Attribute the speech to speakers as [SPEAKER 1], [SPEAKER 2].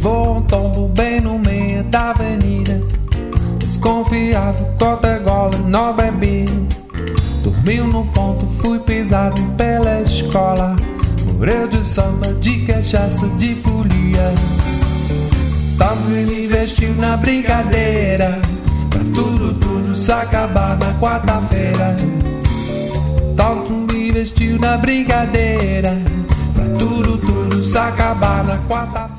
[SPEAKER 1] levou um tombo bem no meio da avenida. Desconfiado, cota gola, não bebi. Dormiu no ponto, fui pisado pela escola. Morreu de samba, de cachaça, de folia. Tanto ele investiu na brincadeira, pra tudo se acabar na quarta-feira. Tanto ele investiu na brincadeira, pra tudo se acabar na quarta-feira.